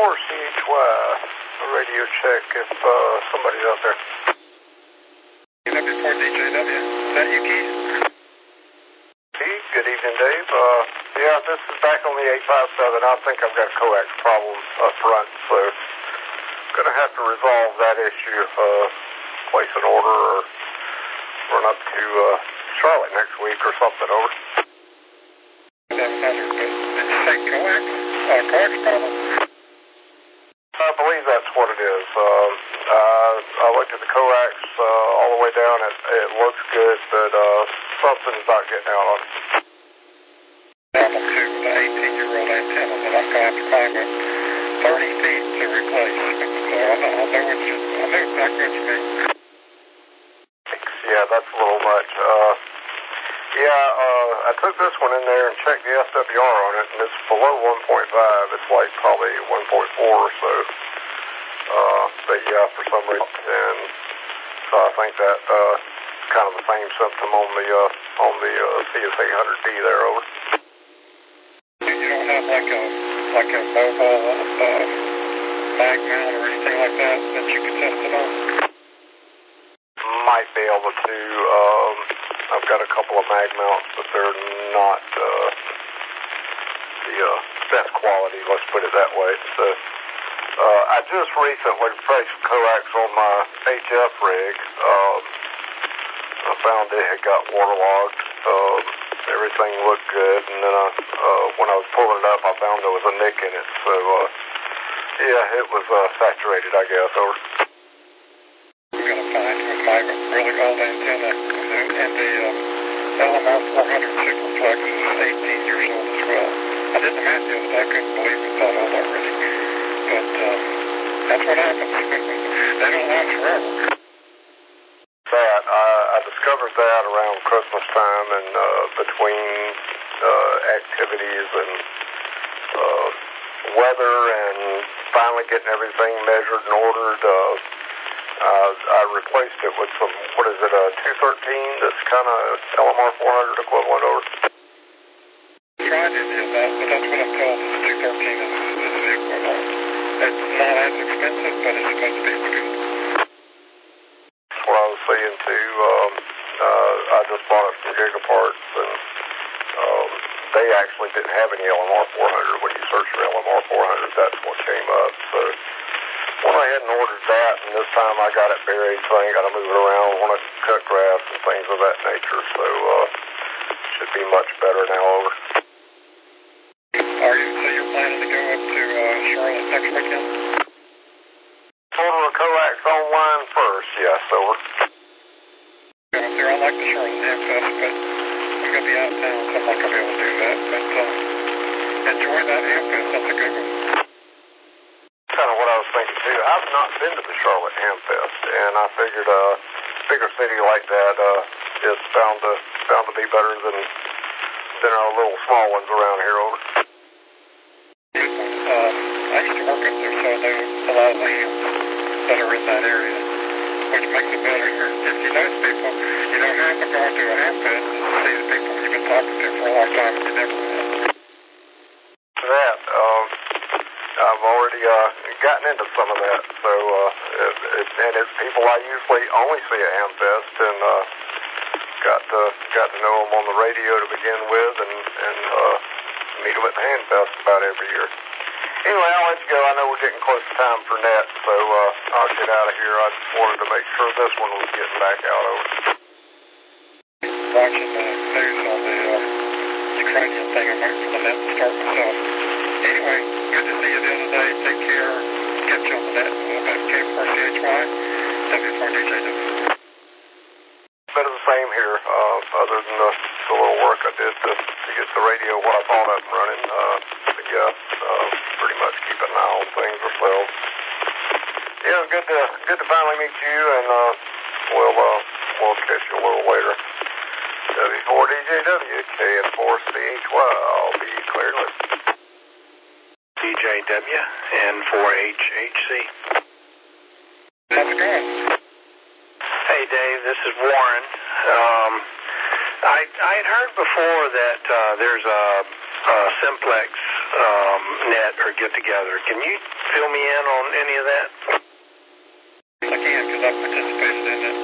4CHY, a radio check if somebody's out there. W4DJW, is that you, Keith? Keith, good evening, Dave. Yeah, this is back on the 857. I think I've got a coax problem up front, so I'm going to have to resolve that issue, place an order or run up to Charlotte next week or something, over. That sounds good. Did you say coax? Coax problem? I believe that's what it is. I looked at the coax all the way down. It looks good, but something's not getting out on it. Down to the 18-year-old antenna that I'm going to have to climb up 30 feet to replace. So I know exactly what you mean. Yeah, that's a little much. I took this one in there and checked the SWR on it, and it's below 1.5. It's like probably 1.4 or so. But yeah, for some reason, and so I think that kind of the same symptom on the CS800D there, over. You don't have like a mobile mag mount or anything like that you can test it on? Might be able to. I've got a couple of mag mounts, but they're not the best quality, let's put it that way. So I just recently replaced coax on my HF rig. I found it had got waterlogged. Everything looked good, and then when I was pulling it up, I found there was a nick in it. So yeah, it was saturated, I guess, over. I'm going to find with my really old antenna, and the LMR 400 Superflex is 18 years old as well. I did the math the other day. I couldn't believe it that old already. But that's what happens. They don't last forever. I discovered that around Christmas time, and between activities and weather and finally getting everything measured and ordered, I replaced it with some, what is it, 213 that's kind of LMR 400 equivalent, over. Tried to do that, but that's what I'm told. The 213 is the equivalent. It's not as expensive, but it's supposed to be good. That's what I was seeing too. I just bought it from Gigaparts, and they actually didn't have any LMR 400. When you search for LMR 400, that's what came up. So went ahead and ordered that, and this time I got it buried, so I ain't got to move it around. I want to cut grass and things of that nature, so should be much better now, over. So you're planning to go up to Charlotte next weekend? Order a coax online first, yes, over. Go up there. I like the Charlotte Hamfest, but I'm going to be out of town, so I'm not going to be able to do that. But enjoy that Hamfest. That's a good one. Kind of what I was thinking too. I've not been to the Charlotte Hamfest, and I figured a bigger city like that is bound to be better than our little small ones around here, over. I used to work up there, so I know a lot of the hams that are in that area, which makes it better. If you know people, you don't have to go to a Hamfest and see the people you've been talking to for a long time and you never met. That I've already gotten into some of that, so and it's people I usually only see at Hamfest, and got to know them on the radio to begin with, and meet them at the Hamfest about every year. Anyway, I'll let you go. I know we're getting close to time for net, so I'll get out of here. I just wanted to make sure this one was getting back out, over. Watching the news on the Ukrainian thing, I'm waiting for the net to start myself. Anyway, good to see you the other day. Take care. Catch you on the net in a little bit. K4CHY, W4DJW. Bit of the same here, other than the little work I did to get the radio what I thought up and running. But yeah, pretty much keeping an eye on things ourselves. Yeah, good to finally meet you, and we'll catch you a little later. W4DJW, KN4CHY, I'll be cleared with. DJW, N4HHC. How's it going? Hey, Dave, this is Warren. I had heard before that there's a Simplex net or get-together. Can you fill me in on any of that? I can, because I've participated in it.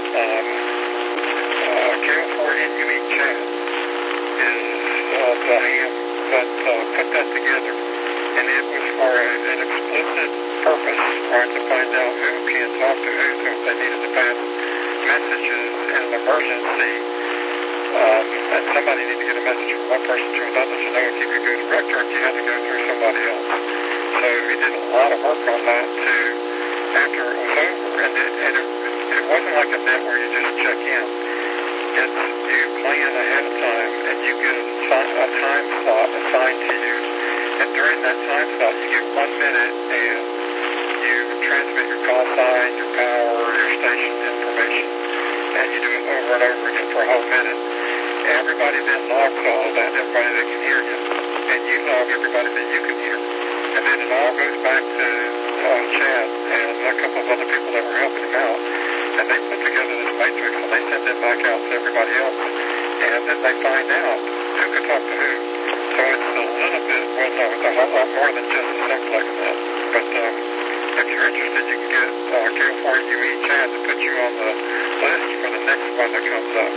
KO4NUE chat is the hand that put that together. And it was for an explicit purpose, to find out who can talk to who, so if they needed to pass messages in an emergency, and somebody needed to get a message from one person to another to know if you could go direct or if you had to go through somebody else. So he did a lot of work on that too after it was over. And it wasn't like a net where you just check in. It's you plan ahead of time and you get a time slot assigned to you. And during that time slot, you get 1 minute and you transmit your call sign, your power, your station information, and you do it over and over again for a whole minute. Everybody then logs all of that, everybody that can hear you, and you log everybody that you can hear. And then it all goes back to Chad and a couple of other people that were helping him out. And they put together this matrix and they send it back out to everybody else. And then they find out who can talk to who. So it's a little bit, well, no, it's a whole lot more than just a simplex net. But if you're interested, you can get KO4NUE Chad to put you on the list for the next one that comes up.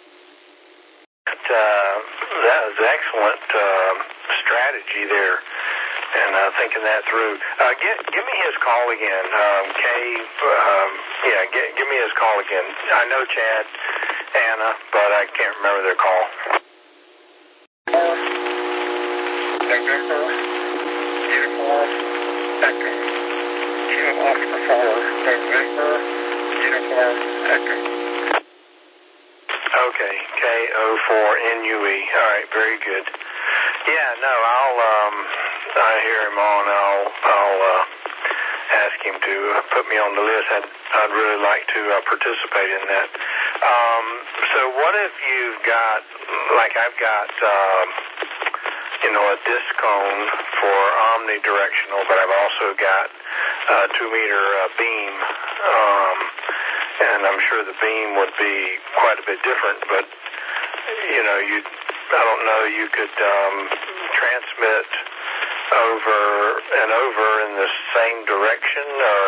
That was excellent strategy there, and thinking that through. Give me his call again, give me his call again. I know Chad, Anna, but I can't remember their call. November, uniform, echo. Kilo Oscar 4, November, uniform, echo. Okay, KO4NUE. All right, very good. Yeah, no, I hear him on. I'll ask him to put me on the list. I'd really like to participate in that. So what if you've got, like I've got, a disc cone for omnidirectional, but I've also got a 2-meter beam. And I'm sure the beam would be quite a bit different, but, I don't know, you could transmit over and over in the same direction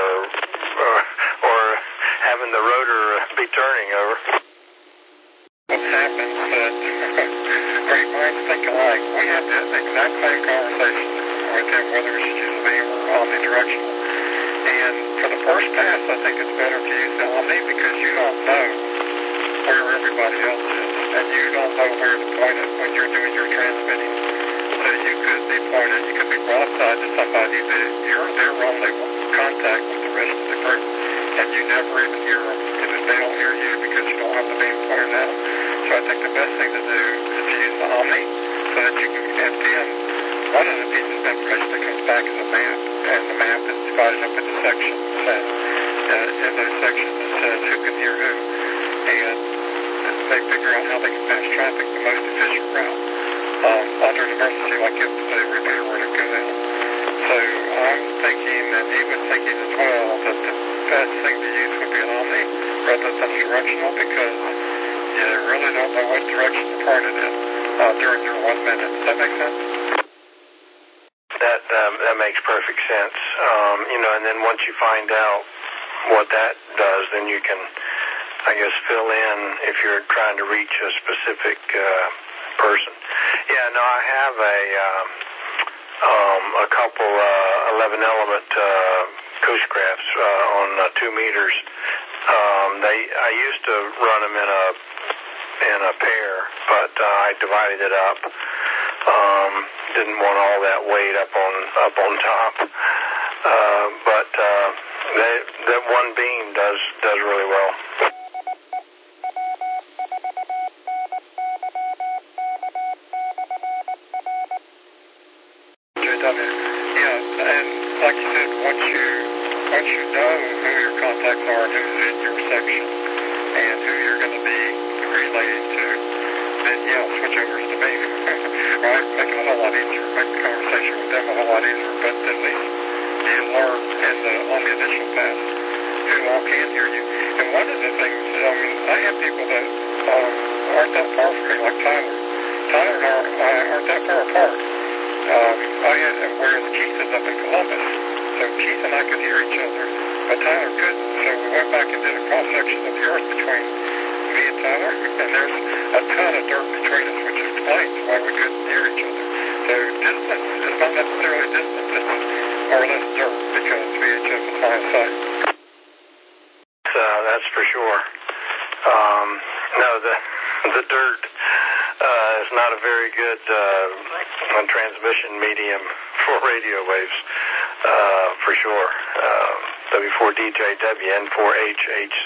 or having the rotor be turning over. What happens that great minds think alike. We had that exact same conversation with him, whether it's just beam or omnidirectional. And for the first pass, I think it's better to use the Omni because you don't know where everybody else is. And you don't know where to point it when you're doing your transmitting. So you could be pointed, you could be broadside to somebody that you're their only contact with the rest of the group. And you never even hear them. And they don't hear you because you don't have the beam pointed out. So I think the best thing to do is to use the Omni so that you can, and then one of the pieces of information that comes back is a map. And the map is divided up into sections. And in those sections it says who can hear who. And they figure out how they can pass traffic the most efficient route. Under an emergency like if the repair were to go down. So I'm thinking, and he was thinking as well, that the best thing to use would be an Omni rather than a directional because you really don't know what direction to point it in during your 1 minute. Does that make sense? That makes perfect sense. And then once you find out what that does, then you can, I guess, fill in if you're trying to reach a specific person. Yeah, no, I have a couple 11-element Cushcrafts on 2 meters. I used to run them in a pair, but I divided it up. Didn't want all that weight up on top. But that one beam does really well. Yeah, and like you said, once you know who your contacts are and who's in your section and who you're going to be relaying to, then switch over to me, right? Make it a whole lot easier, make the conversation with them a whole lot easier, but at least you learn on the initial pass who all can hear you. And one of the things, I have people that aren't that far from me, like Tyler. Tyler and I aren't that far apart. Whereas Keith is up in Columbus. So So Keith and I could hear each other, but Tyler couldn't. So we went back and did a cross-section of the earth between me and Tyler, and there's a ton of dirt between us, which explains why we couldn't hear each other. So distance is not necessarily distance, it's more or less dirt, because VHF is line of sight. That's for sure. No, the dirt is not a very good transmission medium for radio waves, for sure. W4DJW and 4HHC.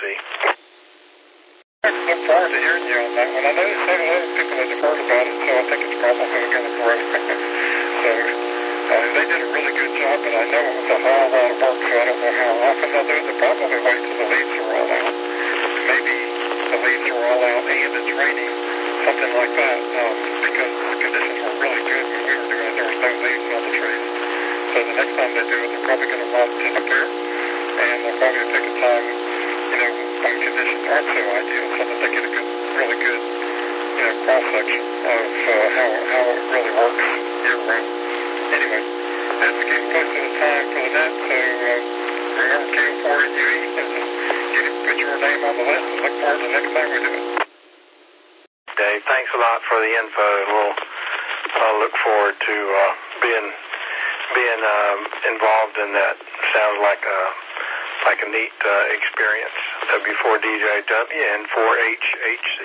I look forward to hearing you on that one. I know there's several other people that have heard about it, so I think it's probably going to grow. So they did a really good job, but I know it was a whole lot of work, so I don't know how often they'll do it. They'll probably wait till the leaves are all out. Maybe the leaves are all out and it's raining, something like that, because the conditions were really good when we were doing it. There was no leaves on the trees. So the next time they do it, they're probably going to want to prepare, and they'll probably pick a time, when conditions aren't so ideal, so that they get a really good, cross-section of how it really works year-round. Anyway, that's getting close to the time for the net, so remember KO4NUE, put your name on the list and look forward to the next time we do it. Dave, thanks a lot for the info. I'll look forward to being involved in that. Sounds like a neat experience. W4DJW and 4HHC.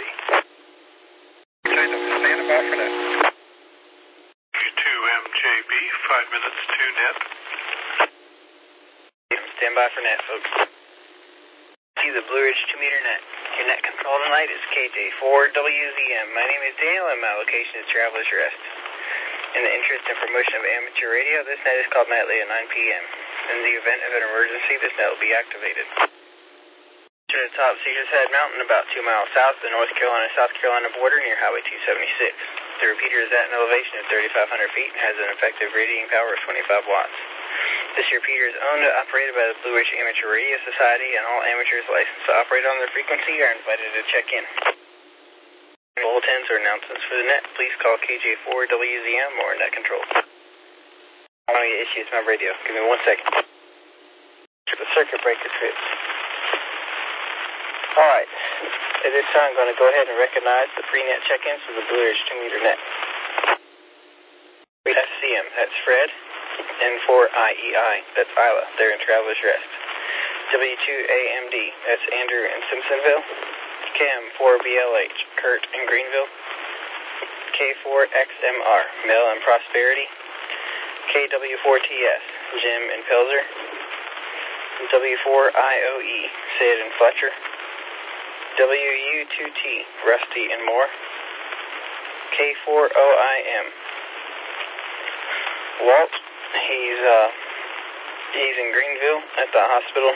Stand by for that. W2MJB, 5 minutes to net. Stand by for net, folks. See the Blue Ridge 2-meter net. Your net control tonight is KJ4WZM. My name is Daniel, and my location is Traveler's Rest. In the interest and promotion of amateur radio, this net is called nightly at 9 p.m. In the event of an emergency, this net will be activated. To the top Cedars Head Mountain, about 2 miles south of the North Carolina-South Carolina border near Highway 276. The repeater is at an elevation of 3,500 feet and has an effective radiating power of 25 watts. This repeater is owned and operated by the Blue Ridge Amateur Radio Society, and all amateurs licensed to operate on their frequency are invited to check in. Bulletins or announcements for the net, please call KJ4WZM or net control. I want to get issues my radio. Give me 1 second. The circuit breaker trips. Alright, at this time I'm going to go ahead and recognize the pre-net check-ins for the Blue Ridge 2-meter net. We have CM, that's Fred, N4IEI, that's Isla, they're in Traveler's Rest. W2AMD, that's Andrew in Simpsonville. KM4BLH, Kurt in Greenville. K4XMR, Mel in Prosperity. KW4TS, Jim in Pilser. W4IOE, Sid in Fletcher. WU2T, Rusty and Moore. K4OIM, Walt, he's in Greenville at the hospital.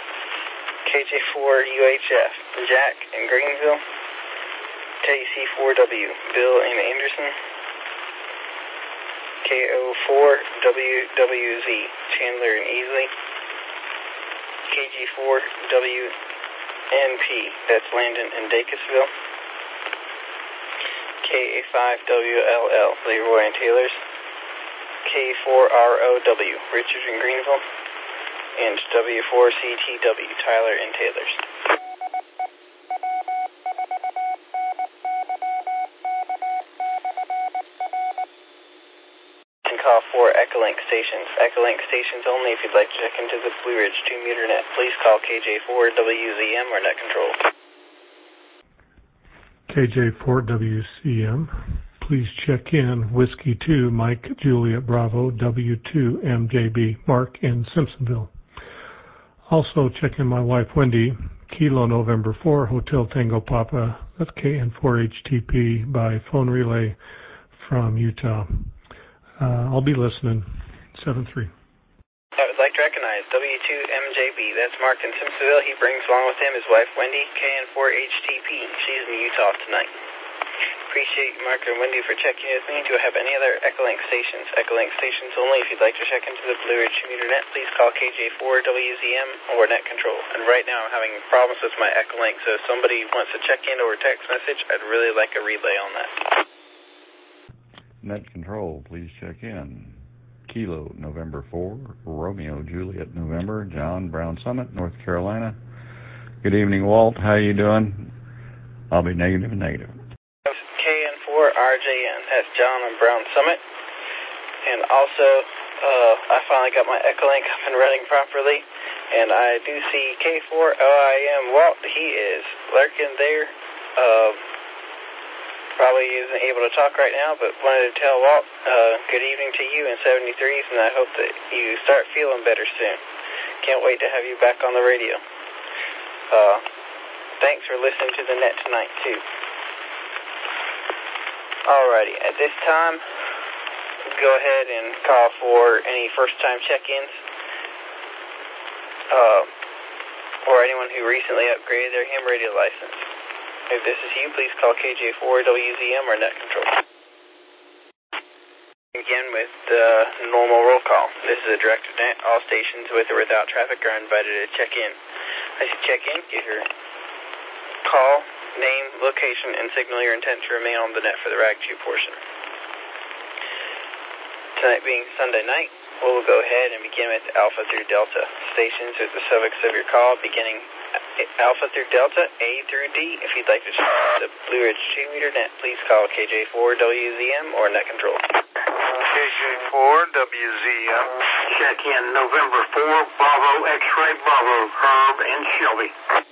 KJ4UHF, Jack in Greenville. KC4W, Bill in Anderson. KO4WWZ, Chandler in Easley. KG4WNP, that's Landon in Dacusville. KA5WLL, Leroy in Taylors. K4ROW, Richard in Greenville. And W4CTW, Tyler in Taylors. And call for Echolink stations. Echolink stations only if you'd like to check into the Blue Ridge 2-meter net. Please call KJ4WZM or net control. KJ4WCM. Please check in Whiskey 2, Mike, Juliet, Bravo, W2MJB, Mark in Simpsonville. Also check in my wife Wendy, Kilo November 4, Hotel Tango Papa, that's KN4HTP by phone relay from Utah. I'll be listening, 7-3. I would like to recognize W2MJB, that's Mark in Simpsonville. He brings along with him his wife Wendy, KN4HTP. She's in Utah tonight. Appreciate Mark and Wendy for checking with me. Do I have any other Echolink stations? Echolink stations only. If you'd like to check into the Blue Ridge 2-meter net, please call KJ4WZM or net control. And right now I'm having problems with my Echolink, so if somebody wants to check in or text message, I'd really like a relay on that. Net control, please check in. Kilo, November 4, Romeo, Juliet, November, John, Brown Summit, North Carolina. Good evening, Walt. How you doing? I'll be negative and negative. KN4RJN. That's John on Brown Summit. And also, I finally got my Echolink up and running properly. And I do see K4OIM Walt. He is lurking there. Probably isn't able to talk right now, but wanted to tell Walt, good evening to you in 73s, and I hope that you start feeling better soon. Can't wait to have you back on the radio. Thanks for listening to the net tonight, too. Alrighty, at this time, go ahead and call for any first-time check-ins, or anyone who recently upgraded their ham radio license. If this is you, please call KJ4WZM or Net Control. Again with the normal roll call. This is a direct net. All stations with or without traffic are invited to check in. As you check in, give your call, name, location, and signal your intent to remain on the net for the RAG 2 portion. Tonight being Sunday night, we'll go ahead and begin with Alpha through Delta stations with the suffix of your call beginning Alpha through Delta, A through D. If you'd like to check the Blue Ridge 2-meter net, please call KJ4WZM or Net Control. KJ4WZM. Check in November 4, Bravo, X-Ray, Bravo, Herb, and Shelby.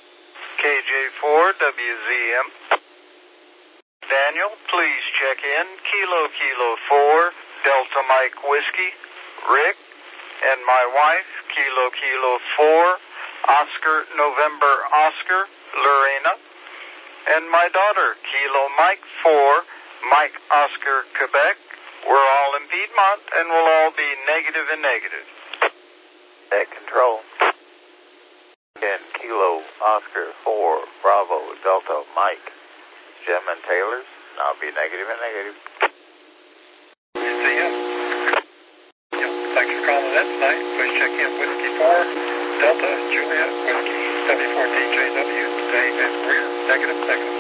KJ4WZM. Daniel, please check in Kilo 4, Delta Mike Whiskey, Rick, and my wife, Kilo 4, Oscar November Oscar, Lorena, and my daughter, Kilo Mike 4, Mike Oscar Quebec. We're all in Piedmont, and we'll all be negative and negative. Net Control. And Kilo Oscar 4, Bravo Delta Mike, Jim and Taylor's, and I'll be negative and negative. See ya. Yeah, thanks for calling in tonight. Please check in Whiskey 4. Delta, Juliet, Whiskey, W4DJW, Dave and Greer, negative.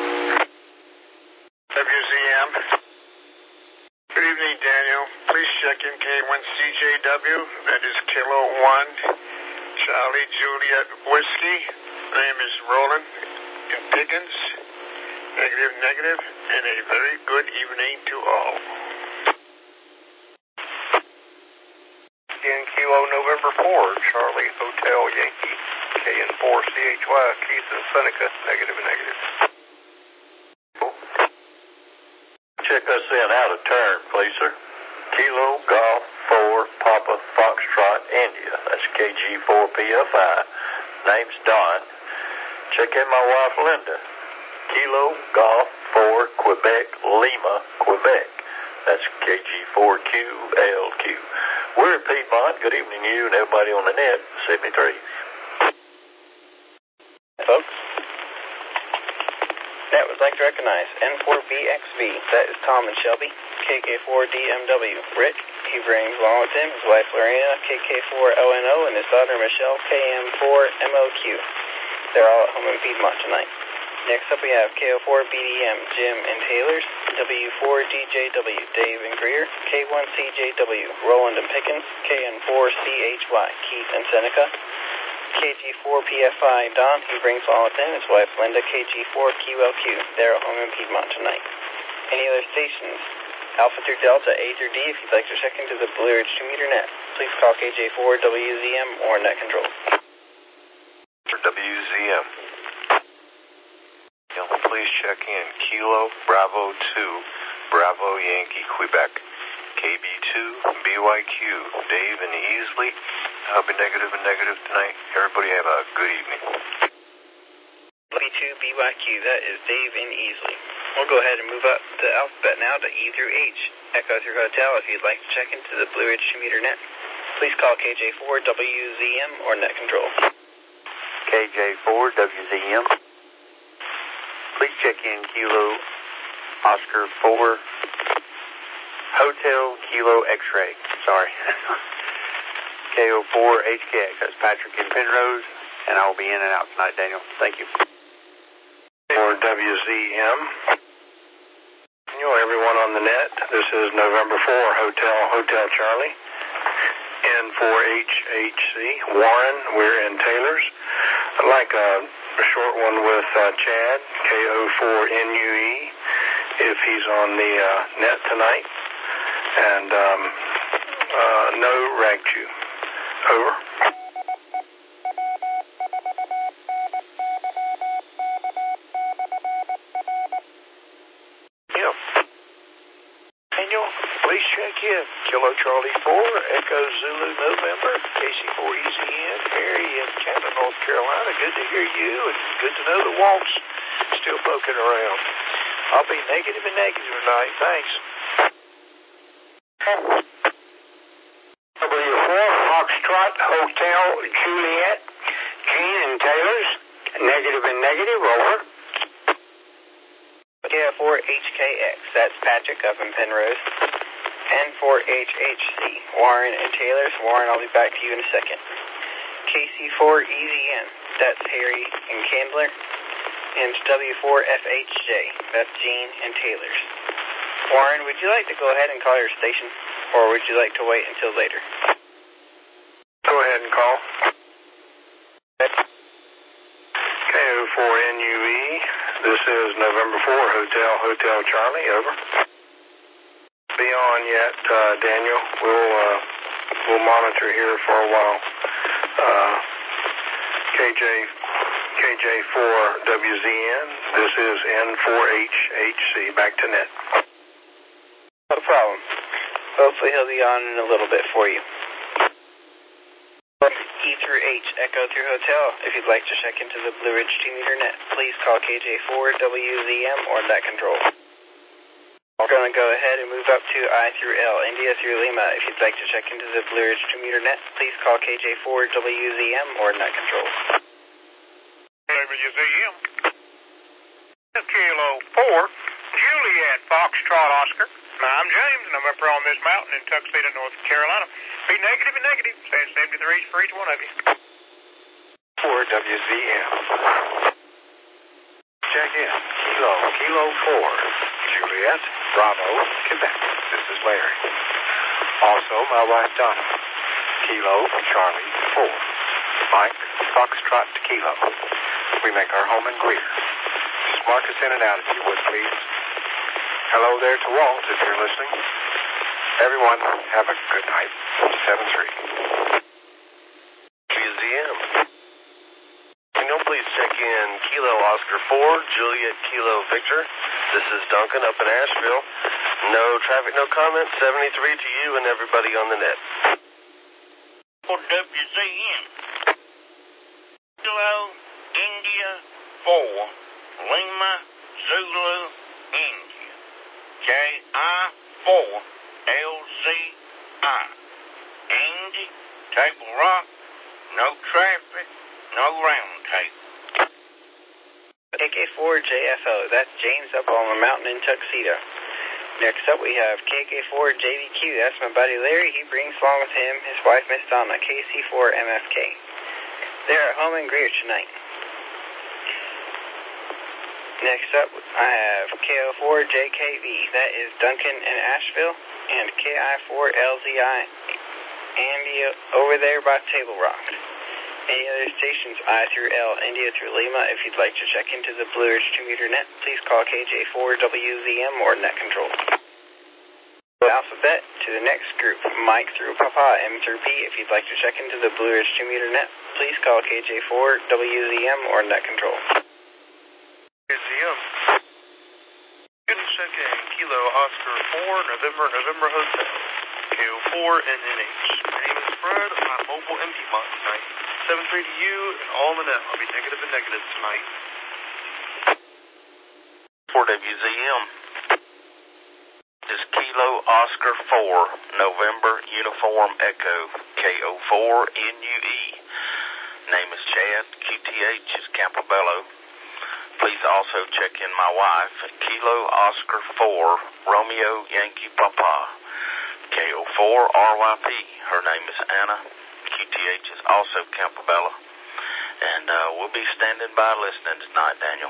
WZM. Good evening, Daniel. Please check in K1CJW, that is Kilo 1, Charlie, Juliet, Whiskey. My name is Roland in Pickens, negative, and a very good evening to all. In Kilo November 4, Charlie Hotel Yankee, KN4CHY, Keith and Seneca, negative and negative. Check us in out of turn, please, sir. Kilo Golf 4, Papa Foxtrot, India. That's KG4PFI. Name's Don. Check in my wife, Linda. Kilo Golf 4, Quebec, Lima, Quebec. That's KG4QLQ. We're in Piedmont. Good evening to you and everybody on the net, 73. Folks, net would like to recognize N4BXV. That is Tom and Shelby. KK4DMW. Rick, he brings along with him his wife Lorena, KK4LNO, and his daughter Michelle, KM4MOQ. They're all at home in Piedmont tonight. Next up we have KO4BDM, Jim and Taylor's, W4DJW, Dave and Greer, K1CJW, Roland and Pickens, KN4CHY, Keith and Seneca, KG4PFI, Don, he brings along with him his wife Linda, KG4QLQ. They're at home in Piedmont tonight. Any other stations? Alpha through Delta, A through D, if you'd like to check into the Blue Ridge 2-meter net, please call KJ4WZM or Net Control. For WZM. Please check in Kilo Bravo 2, Bravo Yankee, Quebec, KB2, BYQ, Dave and Easley. I'll be negative and negative tonight. Everybody have a good evening. KB2, BYQ, that is Dave and Easley. We'll go ahead and move up the alphabet now to E through H. Echo through Hotel, if you'd like to check into the Blue Ridge 2-meter net, please call KJ4WZM or Net Control. KJ4WZM. Please check in Kilo Oscar 4, Hotel Kilo X-Ray. Sorry. KO4HKX. That's Patrick in Penrose, and I will be in and out tonight, Daniel. Thank you. For WZM. Everyone on the net. This is November 4, Hotel Charlie. N4HHC. Warren, we're in Taylor's. I'd like a short one with Chad, KO4NUE, if he's on the net tonight. And no Ragchu. Over. Yeah. Daniel, please check in. Kilo Charlie 4, Echo Zulu November, KC4 EZN, Mary in Canton, North Carolina. Good to hear you, and good to know the Walt's still poking around. I'll be negative and negative tonight. Thanks. W4 Foxtrot Hotel Juliet, Gene and Taylor's, negative and negative, over. KF4HKX, that's Patrick up in Penrose. N4HHC, Warren and Taylor's. Warren, I'll be back to you in a second. KC4EZN, that's Harry and Candler. And W4FHJ, that's Gene and Taylor's. Warren, would you like to go ahead and call your station, or would you like to wait until later? Go ahead and call. KO4NUE, this is November 4, Hotel Charlie, over. Be on yet, Daniel. We'll monitor here for a while. KJ4WZN, this is N4HHC, back to net. No problem. Hopefully he'll be on in a little bit for you. E through H, Echo through Hotel. If you'd like to check into the Blue Ridge 2-meter net, please call KJ4WZM or net control. We're going to go ahead and move up to I through L, India through Lima. If you'd like to check into the Blue Ridge 2-meter net, please call KJ4WZM or net control. WZM. Kilo 4, Juliet Foxtrot Oscar. I'm James, and I'm up here on this mountain in Tuxedo, North Carolina. Be negative and negative. Saying 73s for each one of you. 4WZM. Check in. Kilo 4, Juliet, Bravo, Quebec. This is Larry. Also, my wife Donna. Kilo Charlie 4, Mike Foxtrot Kilo. We make our home in Greer. Just mark us in and out if you would, please. Hello there to Walt, if you're listening. Everyone, have a good night. 7-3. Museum. Can you please check in Kilo Oscar 4, Juliet Kilo Victor. This is Duncan up in Asheville. No traffic, no comment. 73 to you and everybody on the net. WZM. Kilo India 4, Lima Zulu India. KI4LZI. Andy, Table Rock, no traffic, no round table. KK4JFO, that's James up on the mountain in Tuxedo. Next up we have KK4JVQ, that's my buddy Larry. He brings along with him his wife Miss Donna, KC4MFK. They're at home in Greer tonight. Next up I have KO4JKV, that is Duncan in Asheville, and KI4LZI, Andy over there by Table Rock. Any other stations, I through L, India through Lima. If you'd like to check into the Blue Ridge 2-meter net, please call KJ4WZM or net control. Alphabet to the next group, Mike through Papa, M through P. If you'd like to check into the Blue Ridge 2-meter net, please call KJ4WZM or net control. WZM. Good to check in. Kilo Oscar 4, November Hotel. KO4 NNH. My name is Fred. I'm mobile in Piedmont tonight. 7-3 to you and all the net. I'll be negative and negative tonight. 4WZM. This is Kilo Oscar 4, November Uniform Echo, KO4NUE. Name is Chad. QTH is Campobello. Please also check in my wife, Kilo Oscar 4, Romeo Yankee Papa, KO4RYP. Her name is Anna. QTH is also Campobello. And we'll be standing by listening tonight, Daniel.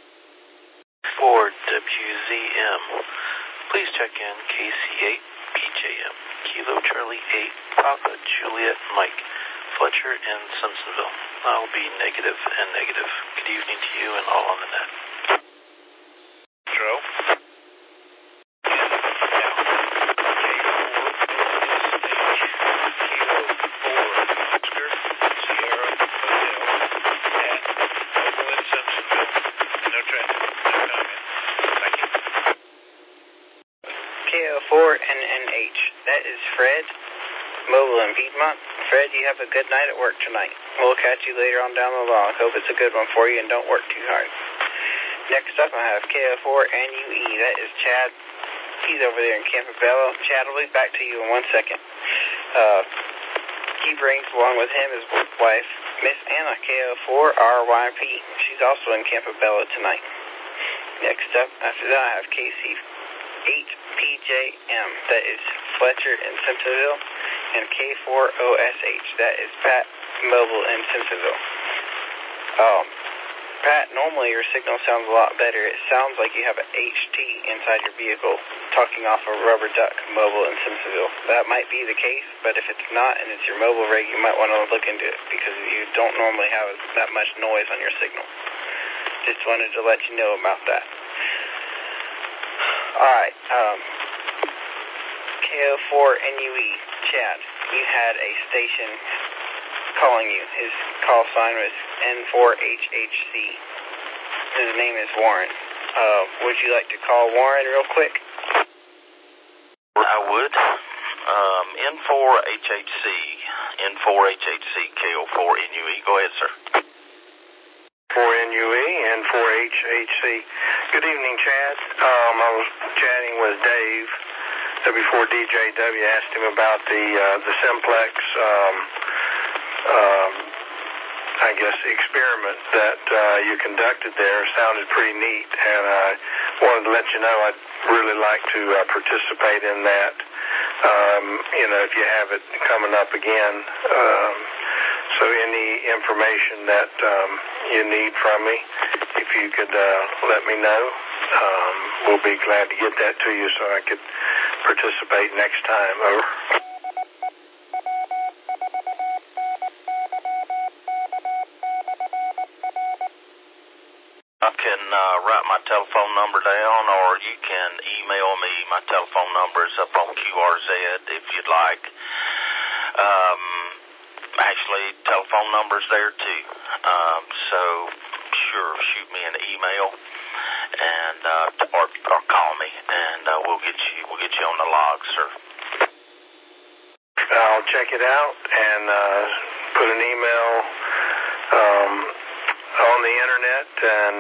4WZM. Please check in KC8, PJ 4HAM, Kilo Charlie 8, Papa Juliet Mike, Fletcher in Simpsonville. I'll be negative and negative. Good evening to you and all on the net. Joe? KO4NNH. That is Fred, Mobile in Piedmont. Fred, you have a good night at work tonight. We'll catch you later on down the line. Hope it's a good one for you and don't work too hard. Next up, I have KO4NUE. That is Chad. He's over there in Campobello. Chad, I'll be back to you in 1 second. He brings along with him his wife, Miss Anna, KO4RYP. She's also in Campobello tonight. Next up, after that, I have KC8PJM. That is Fletcher in Simpsonville. And K4OSH. That is Pat, Mobile in Simpsonville. Pat, normally your signal sounds a lot better. It sounds like you have an HT inside your vehicle talking off a rubber duck, Mobile in Simpsonville. That might be the case, but if it's not and it's your mobile rig, you might want to look into it because you don't normally have that much noise on your signal. Just wanted to let you know about that. Alright, KO4NUE, Chad, you had a station calling you. His call sign was N4HHC. His name is Warren. Would you like to call Warren real quick? I would. N4HHC, KO4NUE. Go ahead, sir. 4NUE, N4HHC. Good evening, Chad. I was chatting with Dave before DJW asked him about the Simplex I guess, experiment that you conducted there sounded pretty neat, and I wanted to let you know I'd really like to participate in that, if you have it coming up again. So any information that you need from me, if you could let me know, we'll be glad to get that to you so I could participate next time. Over. I can write my telephone number down, or you can email me. My telephone number is up on QRZ if you'd like. Actually, telephone number's there too. So sure, shoot me an email and or call me, and we'll get you on the log, sir. I'll check it out and put an email on the internet and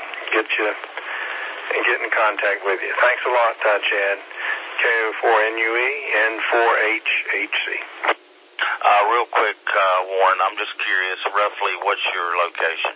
get in contact with you. Thanks a lot, Chad. KO4NUE, N4HHC. Real quick, Warren, I'm just curious, roughly, what's your location?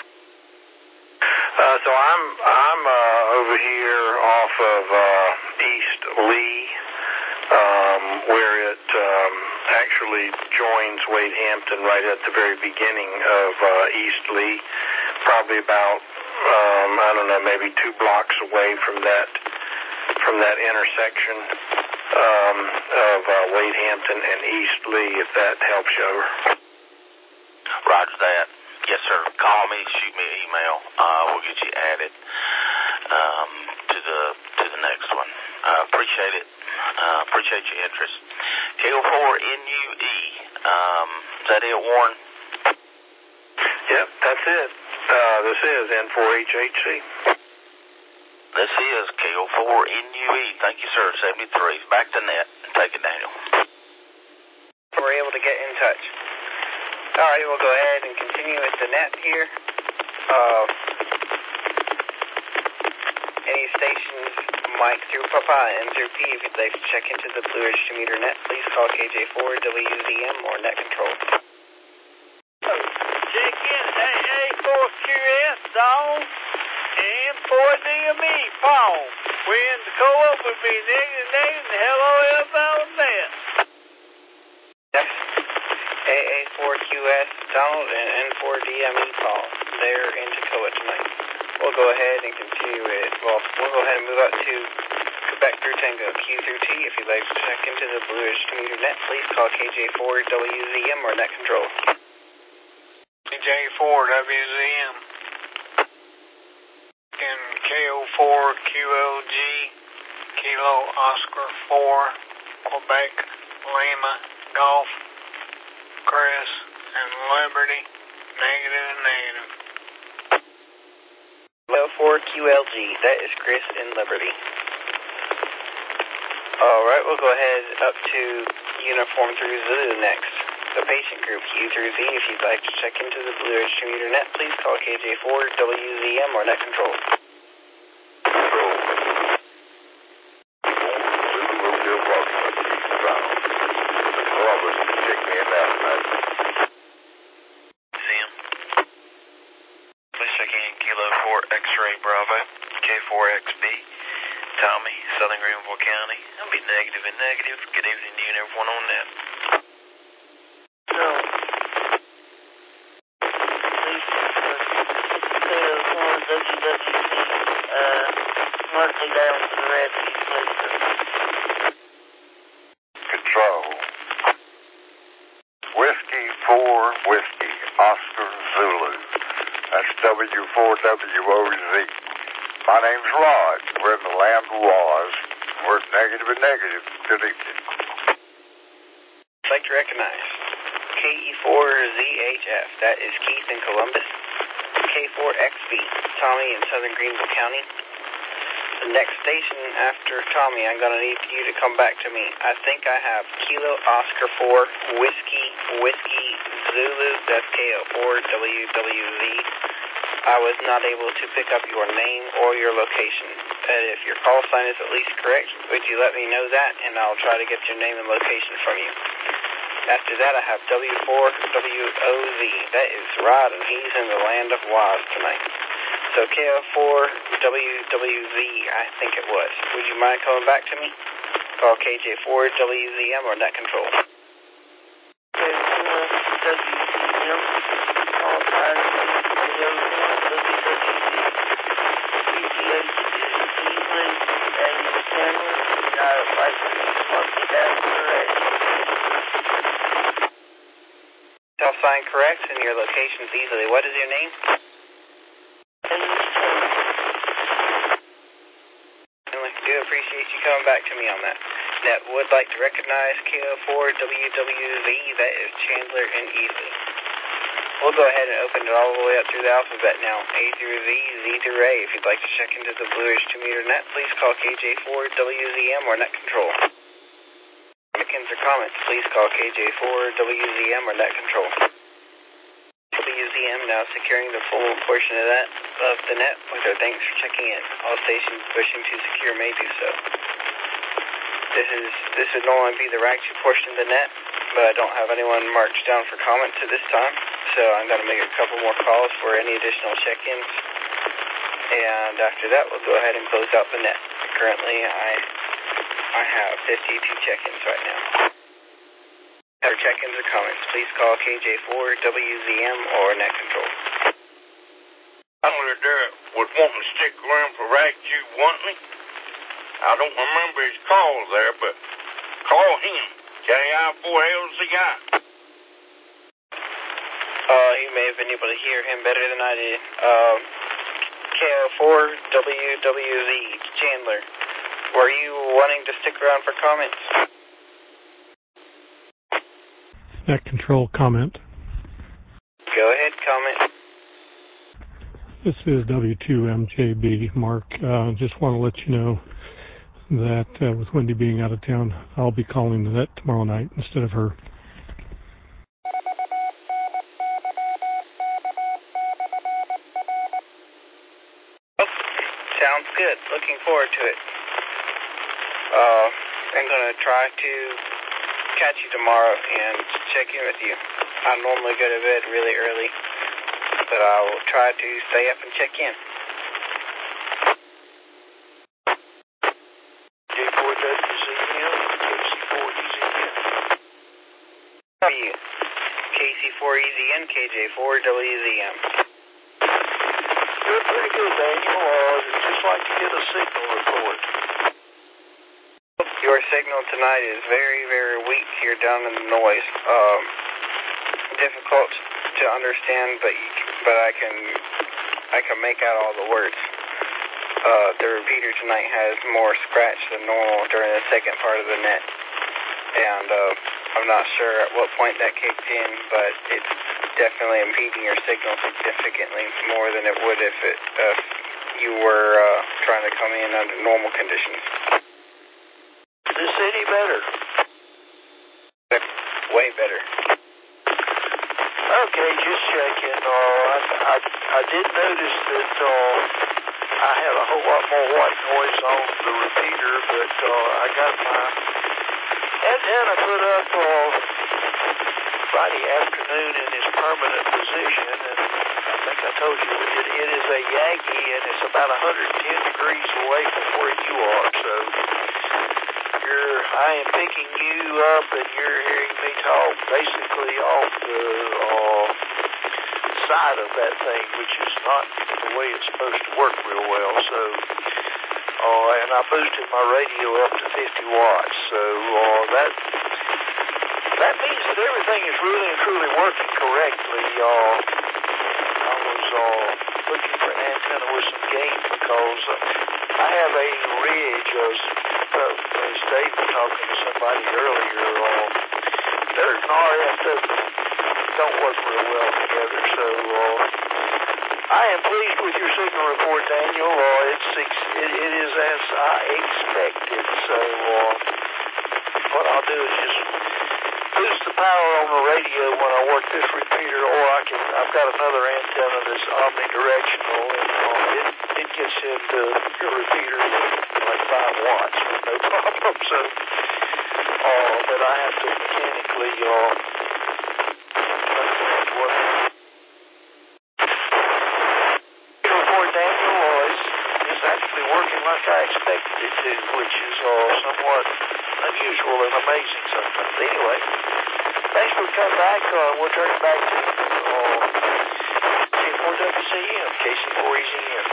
So I'm over here off of East Lee, where it actually joins Wade Hampton right at the very beginning of East Lee, probably about maybe 2 blocks away from that intersection of Wade Hampton and East Lee, if that helps you over. Roger that. Yes, sir. Call me, shoot me an email. We'll get you added to the next one. Appreciate it. Appreciate your interest. KO4NUE. Is that it, Warren? Yep, that's it. This is N4HHC. This is KO4NUE. Thank you, sir. 73. Back to net. Take it, Daniel. We're able to get in touch. All right, we'll go ahead and continue with the net here. Any stations, Mike through Papa and through P, if you'd like to check into the Blue Ridge Meter net, please call KJ4WZM or net control. Check in AA4QS zone and 4DME phone. When the co-op would be negative, hello, net. Next, AA4QS Donald and N4DME call. They're in Toccoa tonight. We'll go ahead and continue it. Well, we'll go ahead and move up to Quebec through Tango, Q through T. If you'd like to check into the Blue Ridge Commuter Net, please call KJ4WZM or Net Control. KJ4WZM. And KO4QLG, Kilo Oscar 4, Quebec, Lima, Golf, Chris, and Liberty, negative and negative. KO4QLG, that is Chris and Liberty. Alright, we'll go ahead up to Uniform through Zulu next. The patient group Q through Z. If you'd like to check into the Blue Ridge Commuter Net, please call KJ4WZM or Net Control. X-Ray Bravo, K4XB, Tommy, Southern Greenville County. I'll be negative and negative. Good evening to you and everyone on that. So, please, mark me down for the rescue, please, sir. Control. Whiskey 4, Whiskey, Oscar Zulu. That's W4WOZ. My name's Rod. We're in the land of Oz. We're negative and negative. Good evening. I'd like to recognize KE4ZHF. That is Keith in Columbus. K4XB, Tommy in Southern Greenville County. The next station after Tommy, I'm going to need you to come back to me. I think I have Kilo Oscar 4, Whiskey Zulu, that's KO4WWZ. I was not able to pick up your name or your location. If your call sign is at least correct, would you let me know that, and I'll try to get your name and location from you. After that, I have W4WOZ. That is Rod, and he's in the land of Woz tonight. So KO4WWZ, I think it was. Would you mind coming back to me? Call KJ4WZM or Net Control. KJ4WZM, all times, Self-sign correct, and your location's easily. What is your name? I do appreciate you coming back to me on that. Net would like to recognize KO4WWZ. That is Chandler and Ely. We'll go ahead and open it all the way up through the alphabet now. A through Z, Z through A. If you'd like to check into the Blue Ridge Commuter Net, please call KJ4WZM or Net Control. Check-ins or comments, please call KJ4WZM or Net Control. WZM now securing the full portion of the net with our thanks for checking in. All stations wishing to secure may do so. This would normally be the right portion of the net, but I don't have anyone marked down for comments at this time, so I'm going to make a couple more calls for any additional check-ins, and after that we'll go ahead and close out the net. Currently I have 52 check-ins right now. For check-ins or comments, please call KJ4WZM or Net Control. Somebody there was wanting to stick around for Ragju Wantley. I don't remember his call there, but call him. KI4LZI. You may have been able to hear him better than I did. KO4WWZ, Chandler. Were you wanting to stick around for comments? Net Control comment. Go ahead, comment. This is W2MJB, Mark. Just want to let you know that with Wendy being out of town, I'll be calling the net tomorrow night instead of her. Sounds good. Looking forward to it. I'm going to try to catch you tomorrow and check in with you. I normally go to bed really early, but I will try to stay up and check in. J4WZM, KC4EZN. How are you? KC4EZN, KJ4WZM. Doing pretty good, Daniel. Just like to get a signal report. Your signal tonight is very, very weak here down in the noise. Difficult to understand, but I can make out all the words. The repeater tonight has more scratch than normal during the second part of the net, and I'm not sure at what point that kicked in, but it's definitely impeding your signal significantly more than it would if you were trying to come in under normal conditions. Is this any better? Way better. Okay, just checking. I did notice that I had a whole lot more white noise on the repeater, but I got my antenna put up Friday afternoon in its permanent position, and I think I told you it is a Yagi, and it's about 110 degrees away from where you are, so I am picking you up, and you're hearing me talk basically off the side of that thing, which is not the way it's supposed to work real well. So, and I boosted my radio up to 50 watts. So that means that everything is really and truly working correctly. I was looking for an antenna with some gain because I have a ridge. As Dave was talking to somebody earlier, there's an RF that don't work real well together. So I am pleased with your signal report, Daniel. It is as I expected. So what I'll do is just boost the power on the radio when I work this repeater, or I've got another antenna that's omnidirectional, and it gets into your repeater like 5 watts with no problem. So, but I have to mechanically understand what the report, Daniel, is actually working like I expected it to, which is somewhat unusual and amazing sometimes. Anyway, thanks for coming back. We'll turn it back to K4WZM, KC4EZM.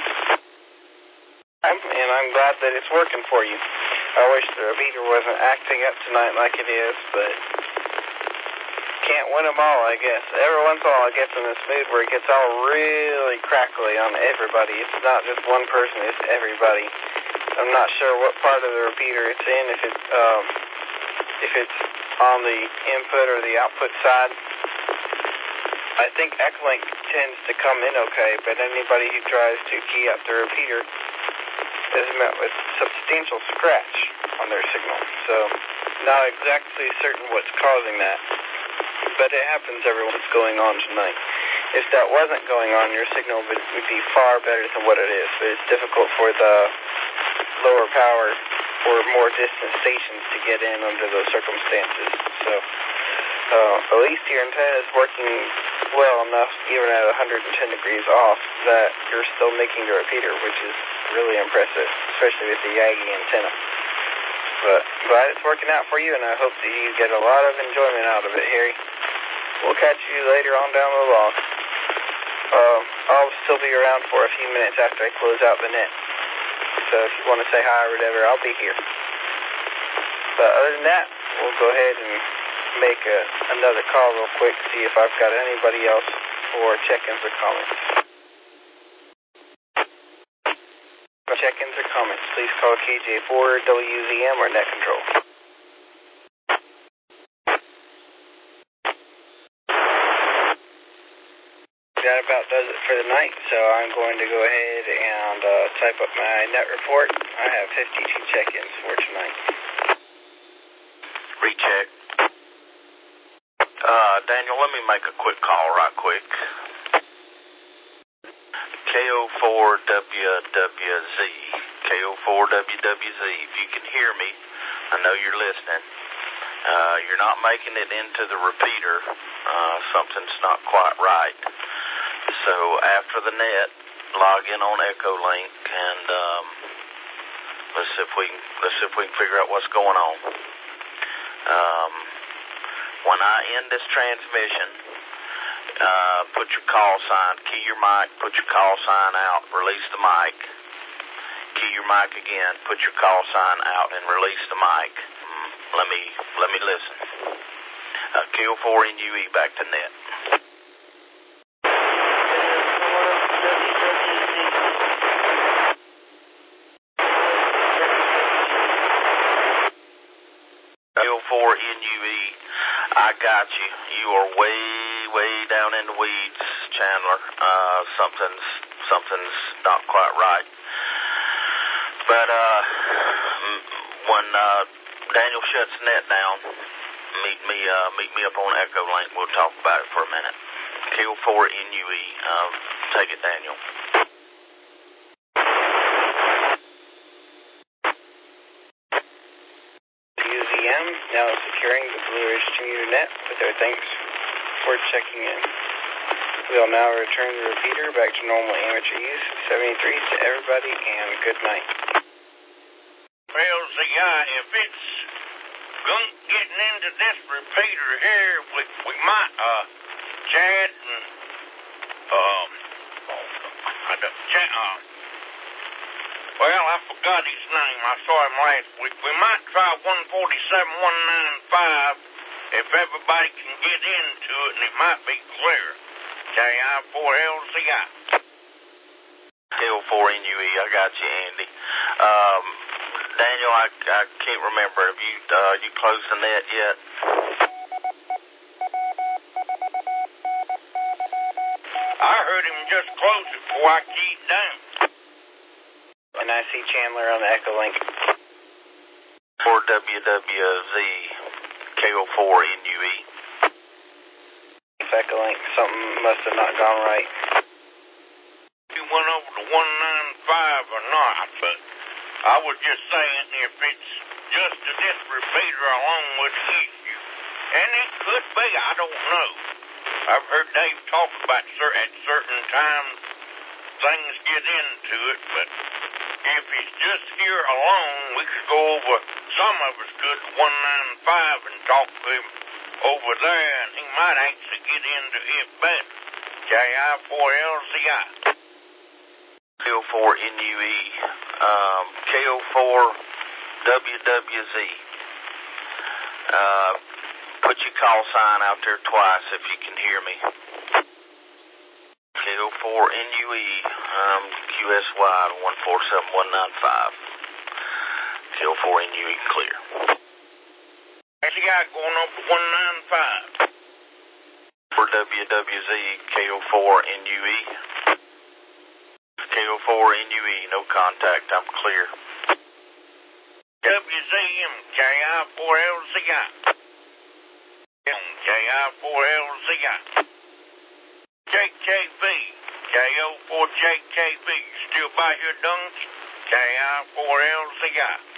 And I'm glad that it's working for you. I wish the repeater wasn't acting up tonight like it is, but can't win them all, I guess. Every once in a while it gets in this mood where it gets all really crackly on everybody. It's not just one person, it's everybody. I'm not sure what part of the repeater it's in, if it's on the input or the output side. I think Echolink tends to come in okay, but anybody who tries to key up the repeater is met with substantial scratch on their signal. So, not exactly certain what's causing that, but it happens every once going on tonight. If that wasn't going on, your signal would be far better than what it is, but it's difficult for the lower power or more distant stations to get in under those circumstances. So, at least your antenna is working well enough, even at 110 degrees off, that you're still making the repeater, which is really impressive, especially with the Yagi antenna. But glad it's working out for you, and I hope that you get a lot of enjoyment out of it, Harry. We'll catch you later on down the log. I'll still be around for a few minutes after I close out the net. So if you want to say hi or whatever, I'll be here. But other than that, we'll go ahead and make another call real quick, see if I've got anybody else for check-ins or comments. For check-ins or comments, please call KJ4WZM or Net Control. That about does it for the night, so I'm going to go ahead and type up my net report. I have 52 check-ins for tonight. Recheck. Daniel, let me make a quick call right quick. KO4WWZ. KO4WWZ. If you can hear me, I know you're listening. You're not making it into the repeater. Something's not quite right. So after the net, log in on Echolink and let's see if we can figure out what's going on. When I end this transmission, put your call sign, key your mic, put your call sign out, release the mic, key your mic again, put your call sign out, and release the mic. Let me listen. KO4NUE back to net. KO4NUE, I got you. You are way down in the weeds, Chandler. Something's not quite right. But when Daniel shuts the net down, meet me up on Echo Link. We'll talk about it for a minute. KO4NUE. Take it, Daniel. WZM now securing the Blue Ridge Commuter Net with our thanks for checking in. We'll now return the repeater back to normal amateur use. 73 to everybody, and good night. Well, see, if it's getting into this repeater here, we might, Chad and, well, I forgot his name. I saw him last week. We might try 147-195 if everybody can get into it, and it might be clear. KI4LCI. KO4NUE, I got you, Andy. Daniel, I can't remember. Have you closed the net yet? I heard him just close it before I keyed down. And I see Chandler on the Echo Link. For WWZ, KO4NUE. Echo Link, something must have not gone right. You went over to 195 or not, but I was just saying if it's just to this repeater along with the issue. And it could be, I don't know. I've heard Dave talk about at certain times things get into it, but if it's just here alone, we could go over, some of us could, 195 and talk to him over there, and he might actually get into it better. KI4LCI. KO4NUE. KO4WWZ. Put your call sign out there twice if you can hear me. KO4NUE. QSY 147-195. KO4NUE clear. There's a guy going up to 195. For WWZ, KO4NUE. KO4NUE, no contact, I'm clear. WZM, KI4LCI. KI4LCI. JKB, KO4JKB. You still by here, Dunk? KI4LCI.